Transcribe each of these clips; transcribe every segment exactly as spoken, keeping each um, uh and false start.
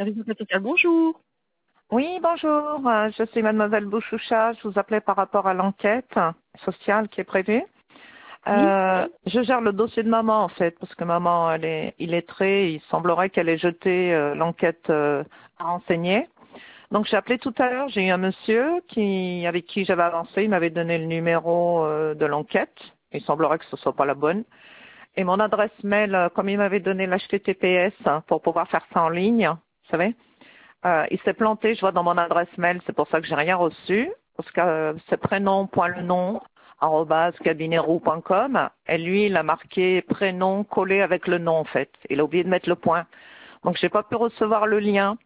service d'enquête sociale. Bonjour. Oui, bonjour. euh, Je suis mademoiselle Bouchoucha. Je vous appelais par rapport à l'enquête sociale qui est prévue. Oui. Euh, je gère le dossier de maman en fait, parce que maman, elle est illettrée. Il semblerait qu'elle ait jeté euh, l'enquête euh, à renseigner. Donc j'ai appelé tout à l'heure. J'ai eu un monsieur qui, avec qui j'avais avancé. Il m'avait donné le numéro euh, de l'enquête. Il semblerait que ce soit pas la bonne. Et mon adresse mail, euh, comme il m'avait donné l'H T T P S hein, pour pouvoir faire ça en ligne, vous savez. Euh, il s'est planté, je vois dans mon adresse mail, c'est pour ça que j'ai rien reçu, parce que euh, c'est prénom.lenom arobase cabinetroux point com et lui il a marqué prénom collé avec le nom en fait. Il a oublié de mettre le point. Donc j'ai pas pu recevoir le lien.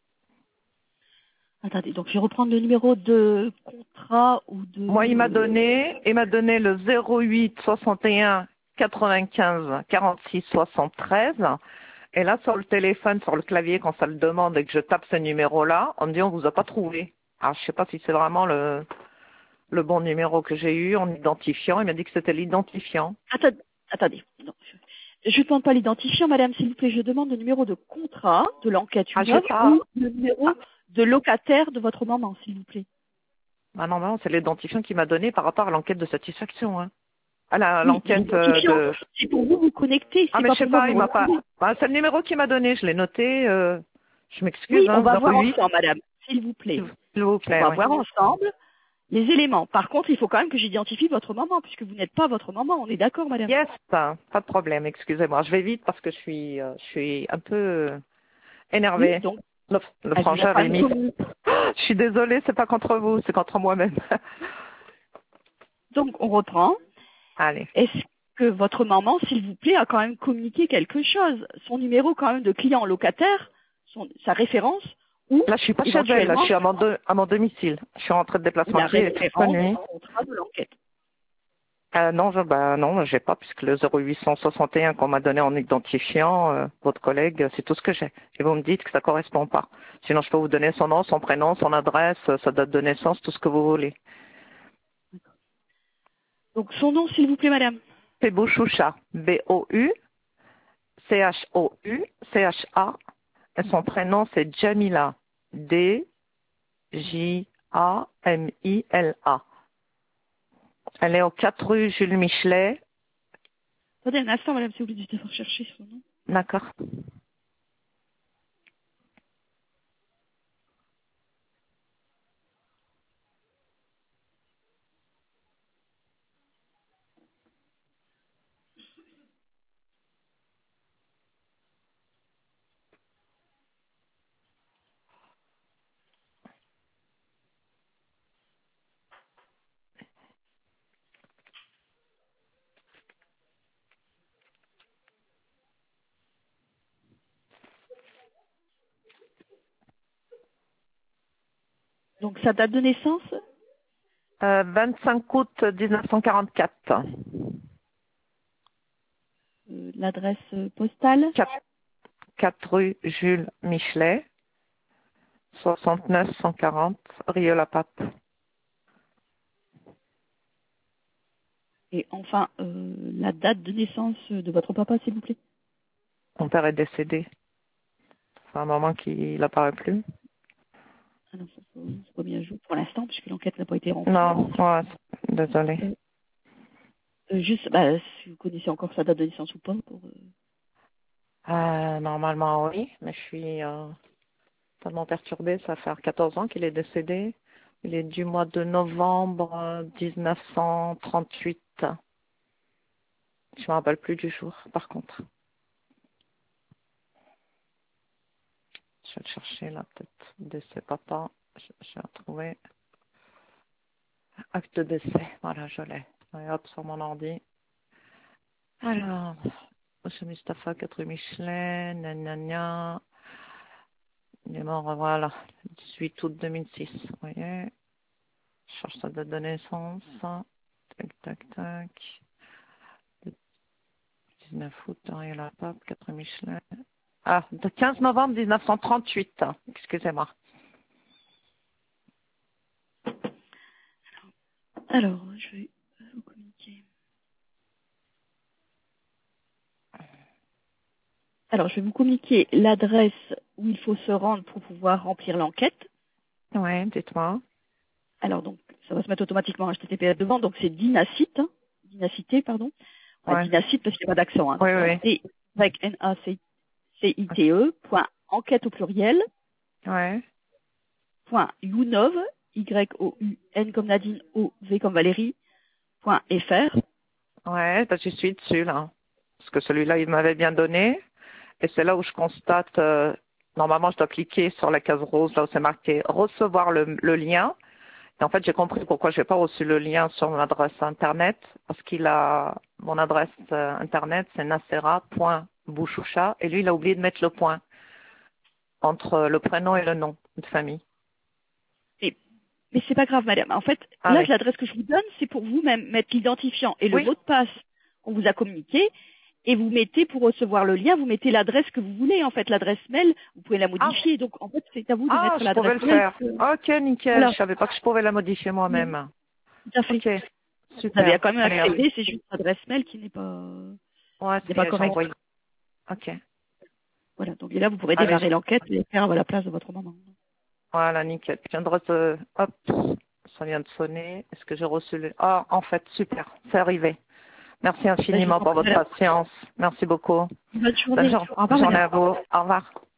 Attendez, donc je vais reprendre le numéro de contrat ou Moi il m'a de... donné, il m'a donné le zéro huit soixante et un quatre-vingt-quinze quarante-six soixante-treize. Et là, sur le téléphone, sur le clavier, quand ça le demande et que je tape ce numéro-là, on me dit on vous a pas trouvé. Alors, je sais pas si c'est vraiment le, le bon numéro que j'ai eu en identifiant. Il m'a dit que c'était l'identifiant. Attendez, attendez. Non, je ne demande pas l'identifiant, madame, s'il vous plaît. Je demande le numéro de contrat de l'enquête Ah, j'ai humaine pas. ou le Ah, numéro de locataire de votre maman, s'il vous plaît. bah non, non, c'est l'identifiant qui m'a donné par rapport à l'enquête de satisfaction. Hein. À la- Oui, l'enquête euh, l'identifiant, de. c'est pour vous vous connecter, Ah, c'est mais pas je sais pour moi pas, vous il m'a pas. retrouver. Bah, c'est le numéro qu'il m'a donné. Je l'ai noté. Euh... Je m'excuse, Oui, on hein, va voir zéro huit. ensemble, madame, s'il vous plaît. S'il vous On plaît, va oui. voir ensemble les éléments. Par contre, il faut quand même que j'identifie votre maman, puisque vous n'êtes pas votre maman. On est d'accord, madame? Yes, pas de problème. Excusez-moi, je vais vite parce que je suis, euh, je suis un peu euh, Oui, énervée. donc, Le, le elle vous a frangin quand avait même mis. communiqué. Je suis désolée, c'est pas contre vous, c'est contre moi-même. Donc, on reprend. Allez. Est-ce que votre maman, s'il vous plaît, a quand même communiqué quelque chose? Son numéro quand même de client locataire, son, sa référence, ou Là, je suis pas chez elle, là, je éventuellement suis à mon, de- à mon domicile. Je suis rentrée de déplacement la pied et toute la référence nuit. du contrat de l'enquête. Euh, non, je, bah, non, j'ai pas, puisque le zéro huit soixante et un qu'on m'a donné en identifiant, euh, votre collègue, c'est tout ce que j'ai. Et vous me dites que ça correspond pas. Sinon, je peux vous donner son nom, son prénom, son adresse, euh, sa date de naissance, tout ce que vous voulez. Donc, son nom, s'il vous plaît, madame. C'est Bouchoucha. B O U C H O U C H A. Et son prénom, c'est Jamila. D J A M I L A. Elle est aux quatre rue Jules Michelet. Attendez un instant, madame, s'il vous plaît, je vais rechercher son nom. D'accord. Donc, sa date de naissance, Euh, vingt-cinq août mille neuf cent quarante-quatre. euh, l'adresse euh, postale, quatre rue Jules Michelet. soixante-neuf cent quarante Rieux-la-Pape. et enfin, euh, la date de naissance de votre papa, s'il vous plaît. Mon père est décédé. C'est un moment qu'il n'apparaît plus. Ah non, ça, c'est c'est pas bien joué pour l'instant, puisque l'enquête n'a pas été remplie. Non, ouais, désolé. Euh, euh, juste, bah, si vous connaissez encore sa date de naissance ou pas, pour, euh, Euh, normalement, oui, mais je suis euh, tellement perturbée. Ça va faire quatorze ans qu'il est décédé. Il est du mois de novembre euh, mille neuf cent trente-huit. Je me rappelle plus du jour, par contre. Je vais le chercher là, peut-être. Décès papa. Je, je vais retrouver. Acte de décès. Voilà, je l'ai. Et hop, sur mon ordi. Alors, Monsieur Mustapha, quatre Michelin, nanana. Il est mort, voilà, le dix-huit août deux mille six. Vous voyez, je cherche sa date de naissance. Tac, tac, tac. Le dix-neuf août, Henri Lapape, quatre Michelin. Ah, le quinze novembre mille neuf cent trente-huit. Excusez-moi. alors, je vais vous communiquer. Alors, je vais vous communiquer l'adresse où il faut se rendre pour pouvoir remplir l'enquête. Ouais, dites-moi. Alors donc, ça va se mettre automatiquement H T T P S devant, donc c'est Dinacite, hein, Dinacité, pardon. Enfin, Ouais. Dinacite parce qu'il n'y a pas d'accent. Hein, Oui, oui. D avec N A C I T E, point enquête au pluriel, Ouais. point younov, Y O U N comme Nadine, O V comme Valérie, point F R. Ouais, bah, j'y suis dessus, là. Parce que celui-là, il m'avait bien donné. Et c'est là où je constate, euh, normalement, je dois cliquer sur la case rose, là où c'est marqué recevoir le, le lien. Et en fait, j'ai compris pourquoi je n'ai pas reçu le lien sur mon adresse Internet. Parce qu'il a, mon adresse euh, Internet, c'est nacera point bouchoucha. Et lui, il a oublié de mettre le point entre le prénom et le nom de famille. Et, mais c'est pas grave, madame. En fait, Ah là, oui. l'adresse que je vous donne, c'est pour vous-même mettre l'identifiant et le Oui. mot de passe qu'on vous a communiqué. Et vous mettez, pour recevoir le lien, vous mettez l'adresse que vous voulez. En fait, l'adresse mail, vous pouvez la Ah, modifier. Donc, en fait, c'est à vous de ah, mettre je pouvais le l'adresse mail. faire. que- Ok, nickel. Voilà. Je savais pas que je pouvais la modifier Oui, moi-même. tout à fait. Ok, Vous avez super. quand même Allez, hop. accédé, c'est juste l'adresse mail qui n'est pas, Ouais, n'est ça y pas est, j'ai correcte. envoyé. Ok. Voilà. Donc, et là, vous pourrez Allez, démarrer je- l'enquête et faire à la place de votre maman. voilà, nickel. Je viens de rece- Hop, ça vient de sonner. Est-ce que j'ai reçu le... Ah, en fait, super. C'est arrivé. Merci Ben, je vous infiniment en pour prie, votre madame. patience. Merci beaucoup. Bonne Bonne journée. jour- Au revoir, journée madame. à vous. Au revoir.